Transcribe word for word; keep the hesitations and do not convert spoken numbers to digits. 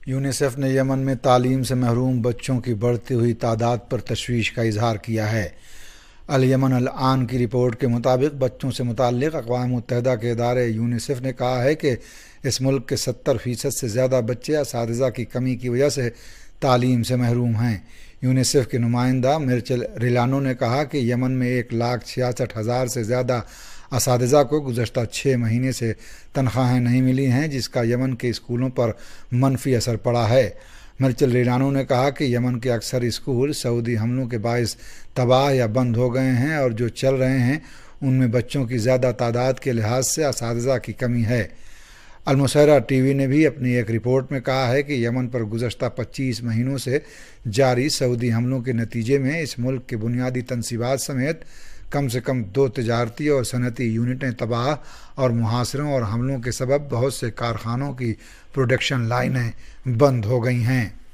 UNICEF نے یمن میں تعلیم سے محروم بچوں کی بڑھتی ہوئی تعداد پر تشویش کا اظہار کیا ہے۔ الیمن الآن کی رپورٹ کے مطابق بچوں سے متعلق اقوام متحدہ کے ادارے یونیسیف نے کہا ہے کہ اس ملک کے ستر فیصد سے زیادہ بچے اساتذہ کی کمی کی وجہ سے تعلیم سے محروم ہیں۔ یونیسیف کے نمائندہ مرچل ریلانو نے کہا کہ یمن میں ایک لاکھ چھیاسٹھ ہزار سے زیادہ اساتذہ کو گزشتہ چھ مہینے سے تنخواہیں نہیں ملی ہیں، جس کا یمن کے اسکولوں پر منفی اثر پڑا ہے۔ مرچل ریلانو نے کہا کہ یمن کے اکثر اسکول سعودی حملوں کے باعث تباہ یا بند ہو گئے ہیں اور جو چل رہے ہیں ان میں بچوں کی زیادہ تعداد کے لحاظ سے اساتذہ کی کمی ہے۔ المسرہ ٹی وی نے بھی اپنی ایک رپورٹ میں کہا ہے کہ یمن پر گزشتہ پچیس مہینوں سے جاری سعودی حملوں کے نتیجے میں اس ملک کے بنیادی تنصیبات سمیت کم سے کم دو تجارتی اور صنعتی یونٹیں تباہ اور محاصروں اور حملوں کے سبب بہت سے کارخانوں کی پروڈکشن لائنیں بند ہو گئی ہیں۔